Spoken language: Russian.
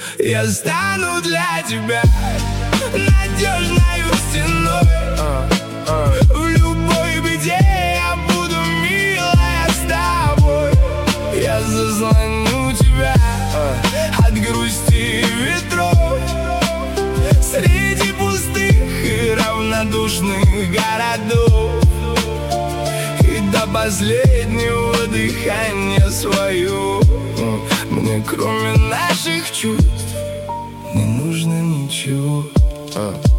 Я стану для тебя надежною стеной. В любой беде я буду, милая, с тобой. Я заслоню тебя от грусти ветров среди пустых и равнодушных городов. И до последнего дыхания свое мне, кроме наших чувств, не нужно ничего.